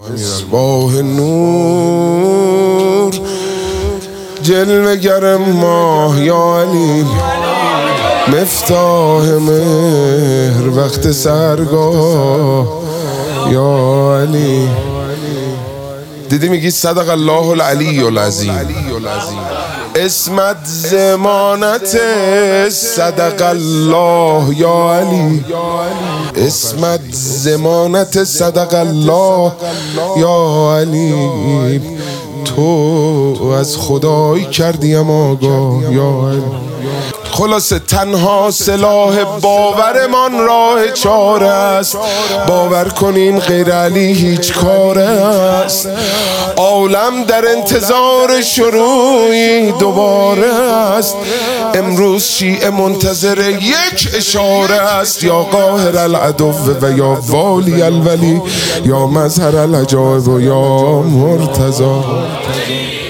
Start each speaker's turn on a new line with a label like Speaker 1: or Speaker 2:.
Speaker 1: مصباح نور جلوه گر ماه یا علی، مفتاح مهر وقت سرگاه یا علی. دیدی میگی صدق الله العلی العظیم، اسمت ضمانت صدق الله یا علی، اسمت ضمانت صدق الله یا علی. تو از خدایی کردیم آگاه یا علی. خلاصه تنها سلاح باورمان راه چاره است، باور کنین غیر علی هیچ کاره است. عالم در انتظار شروعی دوباره است، امروز شیعه منتظر یک اشاره است. یا قاهر العدو و یا والی الولی، یا مظهر العجایب و یا مرتضی.